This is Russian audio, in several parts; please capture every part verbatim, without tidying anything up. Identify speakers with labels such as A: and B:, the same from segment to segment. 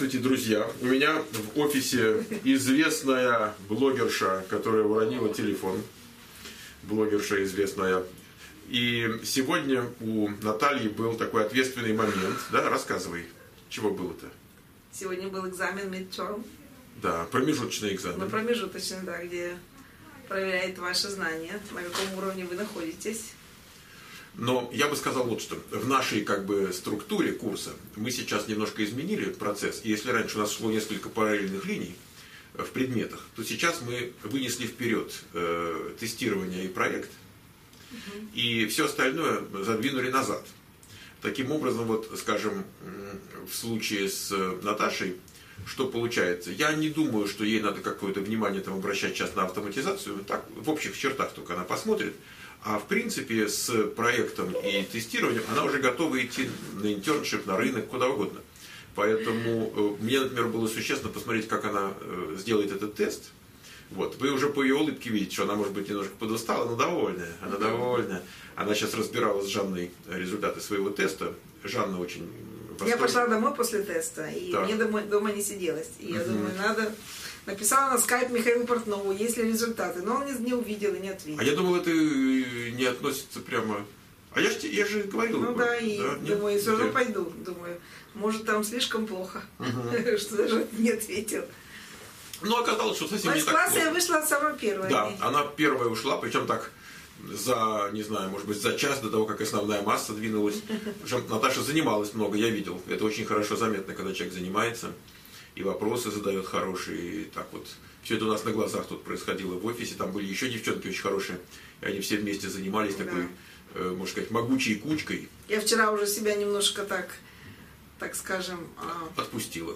A: Здравствуйте, друзья! У меня в офисе известная блогерша, которая уронила телефон. Блогерша известная. И сегодня у Натальи был такой ответственный момент. Да, рассказывай, чего было-то?
B: Сегодня был экзамен midterm.
A: Да, промежуточный экзамен.
B: Ну, промежуточный, да, где проверяет ваши знания, на каком уровне вы находитесь.
A: Но я бы сказал вот что. В нашей как бы структуре курса мы сейчас немножко изменили процесс. И если раньше у нас шло несколько параллельных линий в предметах, то сейчас мы вынесли вперед э, тестирование и проект. Угу. И все остальное задвинули назад. Таким образом, вот, скажем, в случае с Наташей, что получается? Я не думаю, что ей надо какое-то внимание там обращать сейчас на автоматизацию. Так, в общих чертах только она посмотрит. А в принципе с проектом и тестированием она уже готова идти на интерншип, на рынок, куда угодно. Поэтому э, мне, например, было существенно посмотреть, как она э, сделает этот тест. Вот. Вы уже по ее улыбке видите, что она, может быть, немножко подустала, но довольная. Она довольная. Она сейчас разбирала с Жанной результаты своего теста. Жанна очень восторг...
B: Я пошла домой после теста, и
A: да.
B: мне дома, дома не сиделось. И я
A: угу.
B: думаю, надо... Написала на скайп Михаилу Портнову, есть ли результаты, но он не, не увидел и не ответил.
A: А я думал, это не относится прямо... А я же, я же говорил.
B: Ну да, и
A: да,
B: думаю,
A: нет,
B: все равно
A: нет.
B: пойду. Думаю, может там слишком плохо,
A: угу.
B: что даже не ответил.
A: Ну, оказалось, что совсем
B: Но
A: не
B: из
A: так
B: класса
A: плохо.
B: я вышла самая первая.
A: Да, она первая ушла, причем так за, не знаю, может быть, за час до того, как основная масса двинулась. Причем Наташа занималась много, я видел. Это очень хорошо заметно, когда человек занимается. И вопросы задает хорошие, и так вот. Все это у нас на глазах тут происходило в офисе. Там были еще девчонки очень хорошие. И они все вместе занимались
B: да.
A: такой, э, можно сказать, могучей кучкой.
B: Я вчера уже себя немножко так, так скажем...
A: Отпустила.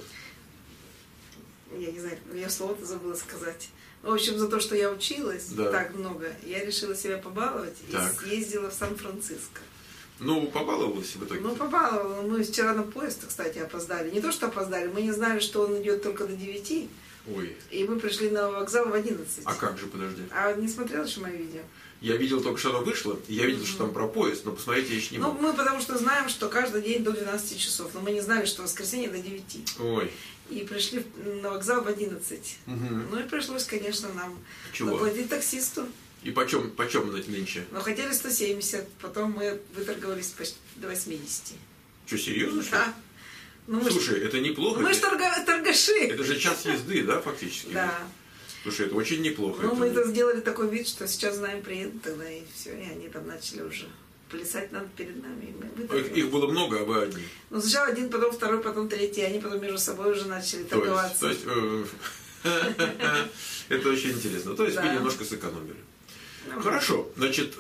B: Я не знаю, я слово-то забыла сказать. В общем, за то, что я училась да. так много, я решила себя побаловать так. и съездила в Сан-Франциско.
A: Ну, побаловалась в итоге?
B: Ну, побаловала. Мы вчера на поезд, кстати, опоздали. Не то, что опоздали, мы не знали, что он идет только до девяти.
A: Ой.
B: И мы пришли на вокзал в одиннадцать.
A: А как же, подожди?
B: А не смотрел еще мое видео?
A: Я видел только, что оно вышло, я видел, mm-hmm. что там про поезд, но посмотреть я еще не мог.
B: Ну, мы потому что знаем, что каждый день до двенадцати часов, но мы не знали, что в воскресенье до девяти.
A: Ой.
B: И пришли на вокзал в одиннадцать.
A: Mm-hmm.
B: Ну и пришлось, конечно, нам
A: Чего?
B: заплатить таксисту.
A: И почем, почем нынче?
B: Ну, хотели сто семьдесят, потом мы выторговались почти до восьмидесяти.
A: Что, серьезно, что ли?
B: Да. Ну,
A: Слушай,
B: ж...
A: это неплохо.
B: Мы
A: это...
B: же торга... торгаши.
A: Это же час езды, да, фактически?
B: Да.
A: Слушай, это очень неплохо.
B: Ну,
A: это...
B: мы это сделали такой вид, что сейчас знаем, приедут тогда, и все, и они там начали уже плясать над перед нами.
A: Их, их было много, а вы одни?
B: Ну, сначала один, потом второй, потом третий, они потом между собой уже начали торговаться.
A: То есть, это очень интересно. То есть вы немножко сэкономили. Хорошо, значит,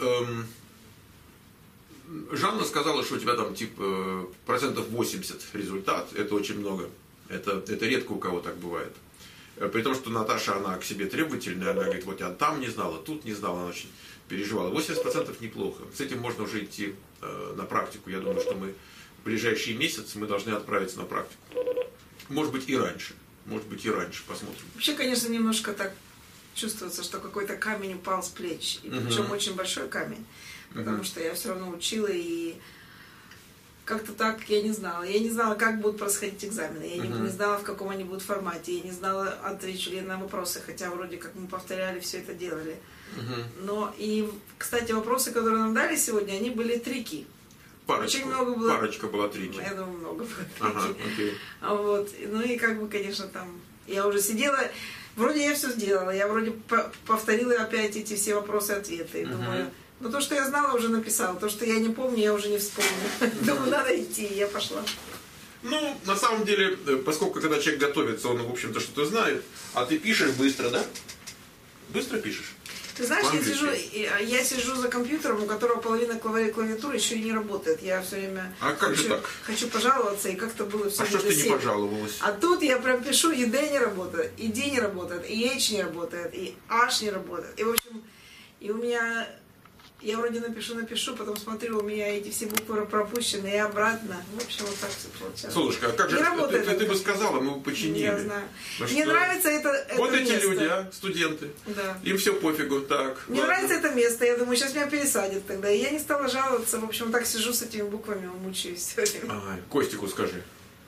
A: Жанна сказала, что у тебя там типа процентов восемьдесят результат, это очень много. Это, это редко у кого так бывает. При том, что Наташа, она к себе требовательная, она говорит, вот я там не знала, тут не знала, она очень переживала. восемьдесят процентов неплохо. С этим можно уже идти э, на практику. Я думаю, что мы в ближайшие месяцы мы должны отправиться на практику. Может быть и раньше. Может быть и раньше, посмотрим.
B: Вообще, конечно, немножко так чувствуется, что какой-то камень упал с плеч. И причем uh-huh. очень большой камень. Потому uh-huh. что я все равно учила и как-то так я не знала. Я не знала, как будут происходить экзамены. Я uh-huh. не, не знала, в каком они будут формате. Я не знала, отвечу ли я на вопросы. Хотя вроде как мы повторяли, все это делали. Uh-huh. Но и, кстати, вопросы, которые нам дали сегодня, они были трики.
A: Парочку.
B: Очень много было.
A: Парочка была трики.
B: Я думаю, много было трики.
A: Ага, окей.
B: Вот. Ну и как бы, конечно, там я уже сидела, вроде я все сделала, я вроде повторила опять эти все вопросы и ответы. И uh-huh. думаю, ну то, что я знала, уже написала. То, что я не помню, я уже не вспомню. Uh-huh. Думаю, надо идти, и я пошла.
A: Ну, на самом деле, поскольку когда человек готовится, он, в общем-то, что-то знает, а ты пишешь быстро, да? Быстро пишешь?
B: Ты знаешь, я сижу, я сижу за компьютером, у которого половина клавиатуры еще и не работает. Я все время
A: а как
B: хочу,
A: же так?
B: хочу пожаловаться, и как-то было все.
A: А что ж ты не пожаловалась?
B: А тут я прям пишу, и D не работает, и D не работает, и H не работает, и H не работает. И, в общем, и у меня... Я вроде напишу, напишу, потом смотрю, у меня эти все буквы пропущены, и обратно. В общем, вот так все получается.
A: Солнышко, а как же, ты, ты, ты бы сказала, мы бы починили.
B: Я знаю.
A: Ну,
B: мне
A: что?
B: Нравится это, это
A: вот
B: место.
A: эти люди, а, студенты.
B: Да.
A: Им все пофигу, так.
B: Мне
A: ладно.
B: нравится это место, я думаю, сейчас меня пересадят тогда. И я не стала жаловаться, в общем, так сижу с этими буквами, мучаюсь все время.
A: Ай, Костику скажи.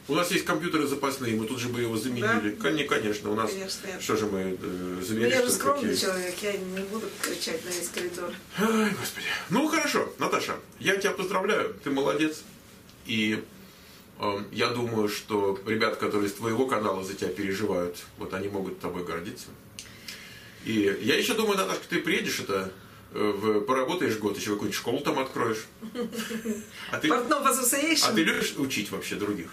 A: У нас есть компьютеры запасные, мы тут же бы его заменили. Да? Конечно, у нас... Конечно, что же мы э, заменили?
B: Ну, я же скромный какие... человек, я не буду кричать на весь коридор.
A: Ай, Господи. Ну, хорошо, Наташа, я тебя поздравляю, ты молодец. И э, я думаю, что ребята, которые из твоего канала за тебя переживают, вот они могут тобой гордиться. И я еще думаю, Наташка, ты приедешь это... В, поработаешь год, еще какую-нибудь школу там откроешь. А ты, а ты любишь учить вообще других?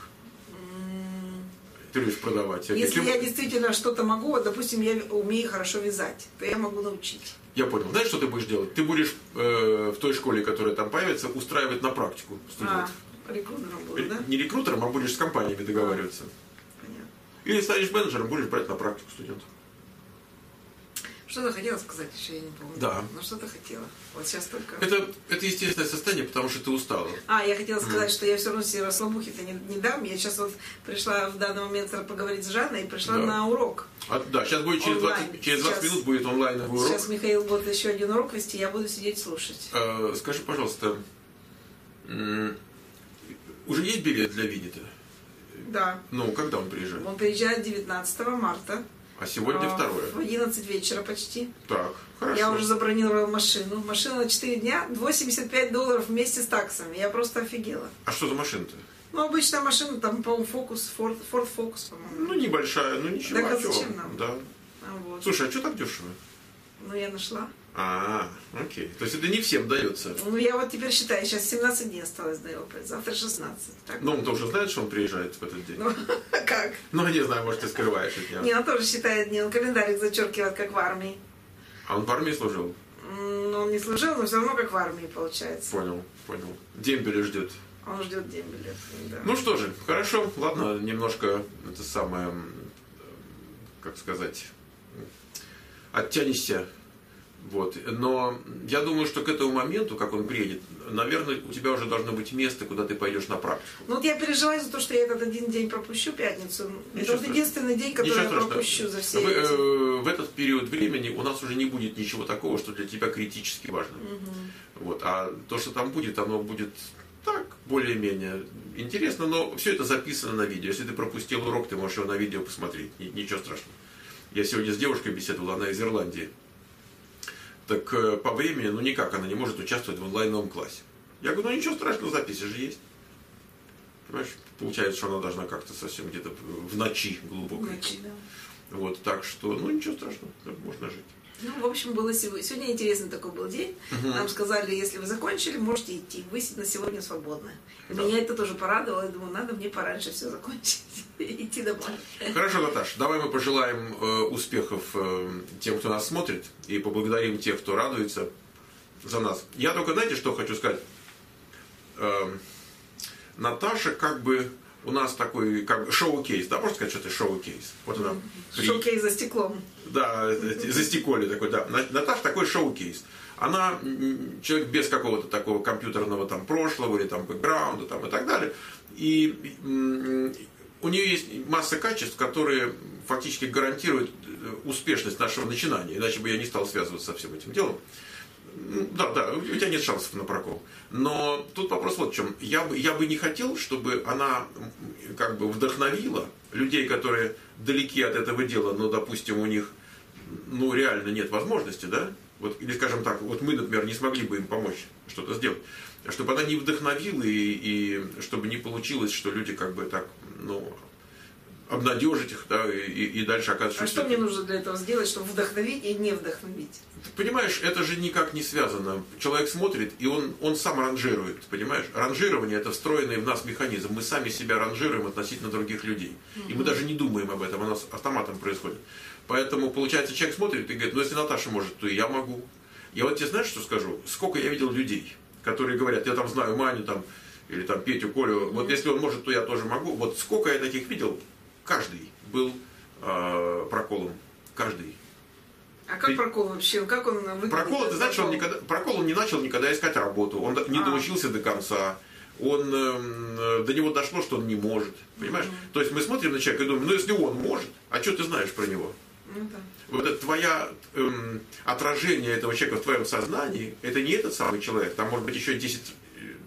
A: Ты любишь продавать?
B: Если Чем... я действительно что-то могу, вот, допустим, я умею хорошо вязать, то я могу научить.
A: Я понял. Знаешь, что ты будешь делать? Ты будешь э, в той школе, которая там появится, устраивать на практику студентов.
B: А, рекрутером буду, да?
A: Не рекрутером, а будешь с компаниями договариваться.
B: А, понятно.
A: Или станешь менеджером, будешь брать на практику студентов.
B: Что-то хотела сказать еще, я не помню.
A: Да.
B: Но что-то хотела. Вот сейчас только...
A: Это, это естественное состояние, потому что ты устала.
B: А, я хотела сказать, mm. что я все равно себе расслабухи-то не, не дам. Я сейчас вот пришла в данный момент поговорить с Жанной и пришла да. на урок.
A: А, да, сейчас будет через двадцать, через двадцать сейчас, минут будет онлайновый урок.
B: Сейчас Михаил будет еще один урок вести, я буду сидеть слушать.
A: А, скажи, пожалуйста, уже есть билет для Винни-то?
B: Да.
A: Ну, когда он приезжает?
B: Он приезжает девятнадцатого марта.
A: А сегодня а, второе?
B: В одиннадцать вечера почти.
A: Так, хорошо.
B: Я уже забронировала машину. Машина на четыре дня, восемьдесят пять долларов вместе с таксами. Я просто офигела.
A: А что за машина-то?
B: Ну, обычная машина, там, по-моему, Focus, Ford, Ford Focus, по-моему.
A: Ну, небольшая, ну ничего.
B: Так а зачем нам?
A: Да.
B: А, вот.
A: Слушай, а что так дешево?
B: Ну, я нашла.
A: А, окей. То есть это не всем дается?
B: Ну, я вот теперь считаю, сейчас семнадцать дней осталось до его, завтра шестнадцать. Так?
A: Ну, он тоже знает, что он приезжает в этот день?
B: Ну, как?
A: Ну, не знаю, может, ты скрываешь от него.
B: Не, он тоже считает дни, он календарик зачеркивает, как в армии.
A: А он в армии служил?
B: Ну, он не служил, но все равно как в армии, получается.
A: Понял, понял. Дембеля ждет.
B: Он ждет дембеля, да.
A: Ну что же, хорошо, ладно, немножко, это самое, как сказать, оттянешься. Вот. Но я думаю, что к этому моменту, как он приедет, наверное, у тебя уже должно быть место, куда ты пойдешь на практику.
B: Ну вот я переживаю за то, что я этот один день пропущу, пятницу. Ничего Это вот единственный день, который Ничего я страшного. пропущу за все
A: Вы,
B: эти...
A: э, в этот период времени у нас уже не будет ничего такого, что для тебя критически важно.
B: Угу.
A: Вот. А то, что там будет, оно будет так, более-менее интересно, но все это записано на видео. Если ты пропустил урок, ты можешь его на видео посмотреть. Ничего страшного. Я сегодня с девушкой беседовал, она из Ирландии. Так по времени, ну никак, она не может участвовать в онлайновом классе. Я говорю, ну ничего страшного, записи же есть. Понимаешь, получается, что она должна как-то совсем где-то в ночи глубокой.
B: В ночи, да.
A: Вот, так что, ну ничего страшного, можно жить.
B: Ну, в общем, было сегодня, сегодня интересный такой был день. Угу. Нам сказали, если вы закончили, можете идти. Вы на сегодня свободны. Да. Меня это тоже порадовало. Я думаю, надо мне пораньше все закончить и идти домой.
A: Хорошо, Наташ, давай мы пожелаем э, успехов э, тем, кто нас смотрит, и поблагодарим тех, кто радуется за нас. Я только, знаете, что хочу сказать? Э, Наташа как бы... У нас такой как шоу-кейс, да, можно сказать, что это шоу-кейс? Вот она. При...
B: Шоу-кейс за стеклом.
A: Да, за стекле такой, да. Наташа такой шоу-кейс. Она человек без какого-то такого компьютерного там прошлого или там бэкграунда там, и так далее. И у нее есть масса качеств, которые фактически гарантируют успешность нашего начинания. Иначе бы я не стал связываться со всем этим делом. Да, да, у тебя нет шансов на прокол. Но тут вопрос вот в чем. Я бы, я бы не хотел, чтобы она как бы вдохновила людей, которые далеки от этого дела, но, допустим, у них ну, реально нет возможности, да? Вот, или, скажем так, вот мы, например, не смогли бы им помочь что-то сделать. Чтобы она не вдохновила и, и чтобы не получилось, что люди как бы так, ну, обнадежить их, да, и, и дальше оказывается...
B: А что мне нужно для этого сделать, чтобы вдохновить и не вдохновить?
A: Ты понимаешь, это же никак не связано. Человек смотрит, и он, он сам ранжирует, понимаешь? Ранжирование – это встроенный в нас механизм. Мы сами себя ранжируем относительно других людей. И мы даже не думаем об этом, у нас автоматом происходит. Поэтому, получается, человек смотрит и говорит, ну, если Наташа может, то и я могу. Я вот тебе знаешь, что скажу? Сколько я видел людей, которые говорят, я там знаю Маню, там, или там Петю, Колю, вот если он может, то я тоже могу. Вот сколько я таких видел, каждый был э, проколом. Каждый.
B: А как ты... прокол вообще? Как он выглядит?
A: Прокол, ты знаешь, он никогда, прокол он не начал никогда искать работу. Он не а. доучился до конца. Он, э, до него дошло, что он не может. Понимаешь? Mm-hmm. То есть мы смотрим на человека и думаем, ну если он может, а что ты знаешь про него?
B: Ну, да.
A: Вот это твое эм, отражение этого человека в твоем сознании, это не этот самый человек. Там может быть еще десять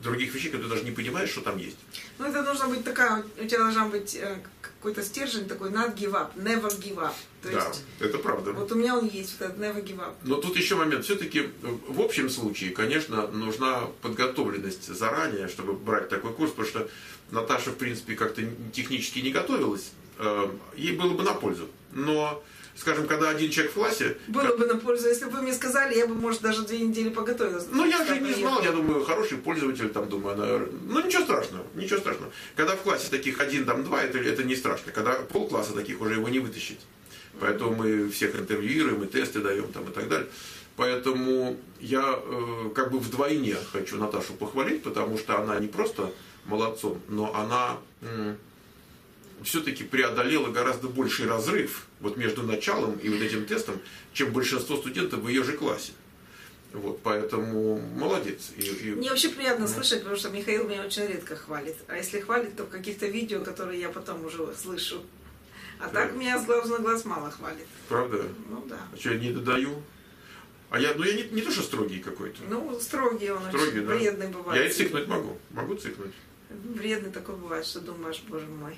A: других вещей, которые ты даже не понимаешь, что там есть.
B: Ну, это должна быть такая, у тебя должна быть э, какой-то стержень такой, not give up, never give up. То
A: Да,
B: есть,
A: это правда.
B: вот у меня он есть, вот этот never give up.
A: Но тут еще момент. Все-таки в общем случае, конечно, нужна подготовленность заранее, чтобы брать такой курс, потому что Наташа, в принципе, как-то технически не готовилась. Ей было бы на пользу. Но, скажем, когда один человек в классе...
B: Было как... бы на пользу. Если бы вы мне сказали, я бы, может, даже две недели поготовилась.
A: Ну, я же не знал, я думаю, хороший пользователь, там, думаю, она... Ну, ничего страшного, ничего страшного. Когда в классе таких один, там, два, это, это не страшно. Когда полкласса таких, уже его не вытащить. Поэтому мы всех интервьюируем, и тесты даем, там, и так далее. Поэтому я э, как бы вдвойне хочу Наташу похвалить, потому что она не просто молодцом, но она... М- все-таки преодолела гораздо больший разрыв вот между началом и вот этим тестом, чем большинство студентов в ее же классе. Вот, поэтому молодец. И, и...
B: Мне вообще приятно mm. слышать, потому что Михаил меня очень редко хвалит. А если хвалит, то в каких-то видео, которые я потом уже слышу. А да. Так меня с глаз на глаз мало хвалит.
A: Правда?
B: Ну да.
A: А что, я не додаю? А я, ну я не, не то, что строгий какой-то.
B: Ну, строгий он,
A: строгий,
B: очень
A: да.
B: вредный бывает.
A: Я и цикнуть могу. Могу цикнуть.
B: Вредный такой бывает, что думаешь, боже мой.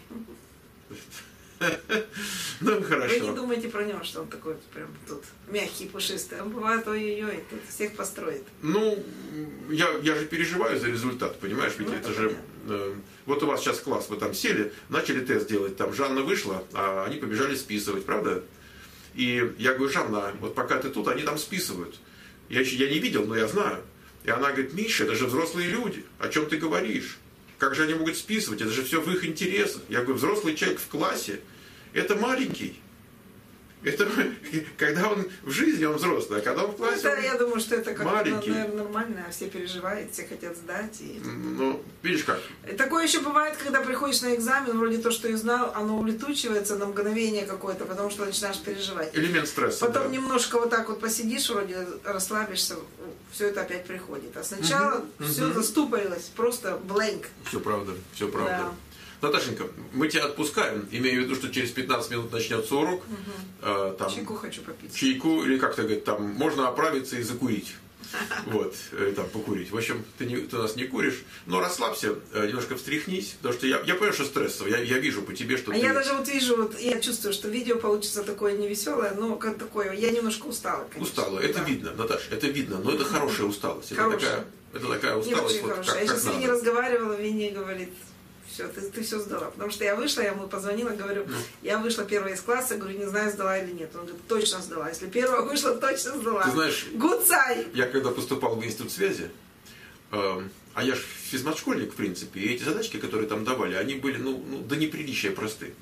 A: Ну, хорошо.
B: Вы не думайте про него, что он такой прям тут мягкий, пушистый. Он бывает ой-ой-ой, тут всех построит.
A: Ну, я, я же переживаю за результат, понимаешь? Ведь ну, это, это же... Э, вот у вас сейчас класс, вы там сели, начали тест делать, там Жанна вышла, а они побежали списывать, правда? И я говорю, Жанна, вот пока ты тут, они там списывают. Я еще я не видел, но я знаю. И она говорит, Миша, это же взрослые люди, о чем ты говоришь? Как же они могут списывать? Это же все в их интересах. Я говорю, взрослый человек в классе, это маленький. Это когда он в жизни, он взрослый, а когда он в классе,
B: это, я думаю, что это как-то, наверное, нормально. Все переживают, все хотят сдать. И...
A: Ну, видишь как.
B: Такое еще бывает, когда приходишь на экзамен, вроде то, что и знал, оно улетучивается на мгновение какое-то, потому что начинаешь переживать.
A: Элемент стресса.
B: Потом
A: да.
B: немножко вот так вот посидишь, вроде расслабишься, все это опять приходит. А сначала угу, все угу. заступорилось, просто blank.
A: Все правда, все правда.
B: Да.
A: Наташенька, мы тебя отпускаем, имею в виду, что через пятнадцать минут начнется урок.
B: Угу.
A: Э, там,
B: чайку хочу попить.
A: Чайку, или как-то говорит, там можно оправиться и закурить. Вот, там покурить. В общем, ты, не, ты нас не куришь, но расслабься, немножко встряхнись, потому что я, я понимаю, что стрессово, я, я вижу по тебе, что
B: а
A: ты...
B: я даже вот вижу, вот, я чувствую, что видео получится такое невеселое, но как такое, я немножко устала, конечно.
A: Устала, это да. видно, Наташа, это видно, но это хорошая усталость. Это такая, это такая усталость, вот,
B: хорошая.
A: как,
B: Я
A: как
B: сейчас с
A: надо.
B: Виней разговаривала, Винни говорит, все, ты, ты все сдала. Потому что я вышла, я ему позвонила, говорю, ну. я вышла первая из класса, говорю, не знаю, сдала или нет. Он говорит, точно сдала. Если первая вышла, точно сдала.
A: Ты знаешь,
B: Good sign.
A: Я когда поступал в институт связи, э, а я же физмат-школьник, в принципе, и эти задачки, которые там давали, они были, ну, ну до неприличия просты.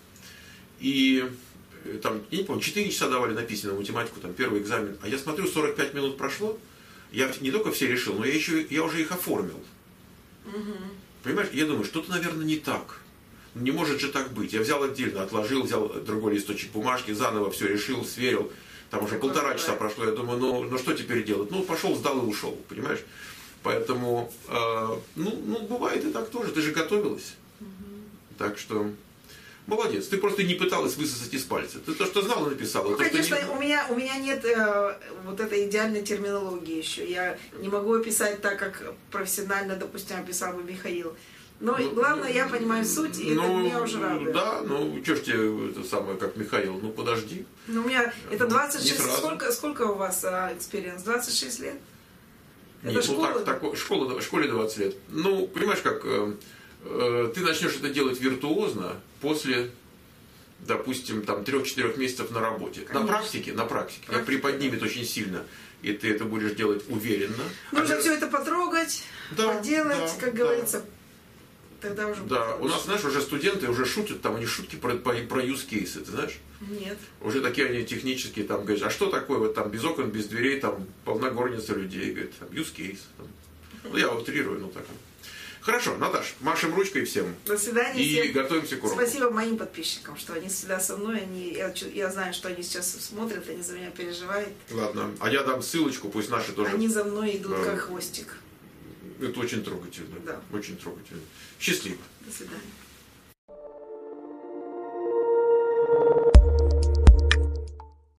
A: И там, я не помню, четыре часа давали на письменную математику, там первый экзамен, а я смотрю, сорок пять минут прошло, я не только все решил, но я еще, я уже их оформил.
B: Угу.
A: Понимаешь, я думаю, что-то, наверное, не так. Не может же так быть. Я взял отдельно, отложил, взял другой листочек бумажки, заново все решил, сверил. Там уже полтора
B: бывает.
A: часа прошло. Я думаю, ну, ну что теперь делать? Ну, пошел, сдал и ушел, понимаешь? Поэтому, э, ну, ну, бывает и так тоже. Ты же готовилась.
B: Угу.
A: Так что, молодец. Ты просто не пыталась высосать из пальца. Ты то, что знала, написала.
B: Ну,
A: то,
B: конечно,
A: что не...
B: у, меня, у меня нет э, вот этой идеальной терминологии еще. Я не могу описать так, как профессионально, допустим, описал бы Михаил. Но ну, главное, я понимаю суть, и ну, это меня уже радует.
A: Да, ну что ж тебе это самое, как Михаил, ну подожди.
B: Ну у меня это двадцать шесть,
A: ну,
B: сколько, сколько у вас экспириенс? двадцать шесть лет?
A: Нет, это ну школа? Так, так, школа, школе двадцать лет. Ну, понимаешь, как э, э, ты начнешь это делать виртуозно после, допустим, там трех-четырех месяцев на работе. Конечно. На практике, на практике. Практика. Приподнимет очень сильно. И ты это будешь делать уверенно.
B: Нужно
A: а
B: все это потрогать,
A: да,
B: поделать,
A: да,
B: как
A: да.
B: говорится. Тогда уже
A: да, у нас, знаешь, уже студенты уже шутят, там они шутки про, про, про use cases, ты знаешь?
B: Нет.
A: Уже такие они технические, там, говорят, а что такое, вот там без окон, без дверей, там полна горница людей, говорят, там, use case. Там. Ну, я утрирую, ну так. Хорошо, Наташ, машем ручкой всем.
B: До свидания.
A: И
B: всем.
A: готовимся к уроку.
B: Спасибо моим подписчикам, что они всегда со мной, они, я, я знаю, что они сейчас смотрят, они за меня переживают.
A: Ладно, а я дам ссылочку, пусть наши тоже.
B: Они за мной идут
A: да.
B: как хвостик.
A: Это очень трогательно.
B: Да.
A: Очень трогательно. Счастливо.
B: До свидания.